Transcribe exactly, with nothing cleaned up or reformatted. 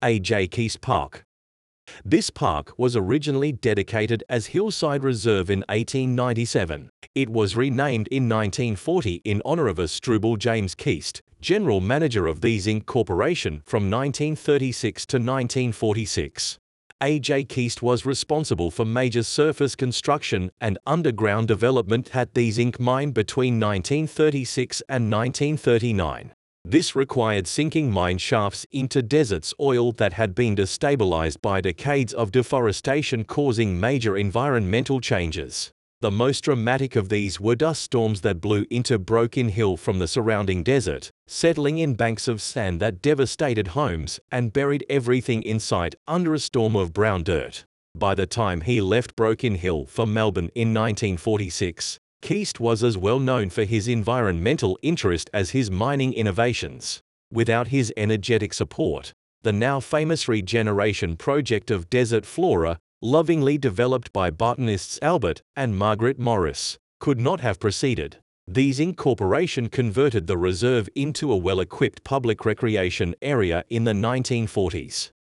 A J Keast Park. This park was originally dedicated as Hillside Reserve in eighteen ninety-seven. It was renamed in nineteen forty in honor of Asdrubal James Keast, general manager of These Incorporated Corporation from nineteen thirty-six to nineteen forty-six. A J Keast was responsible for major surface construction and underground development at These Incorporated mine between nineteen thirty-six and nineteen thirty-nine. This required sinking mine shafts into deserts oil that had been destabilized by decades of deforestation, causing major environmental changes. The most dramatic of these were dust storms that blew into Broken Hill from the surrounding desert, settling in banks of sand that devastated homes and buried everything in sight under a storm of brown dirt. By the time he left Broken Hill for Melbourne in nineteen forty-six, Keast was as well known for his environmental interest as his mining innovations. Without his energetic support, the now famous regeneration project of desert flora, lovingly developed by botanists Albert and Margaret Morris, could not have proceeded. These Incorporation converted the reserve into a well-equipped public recreation area in the nineteen forties.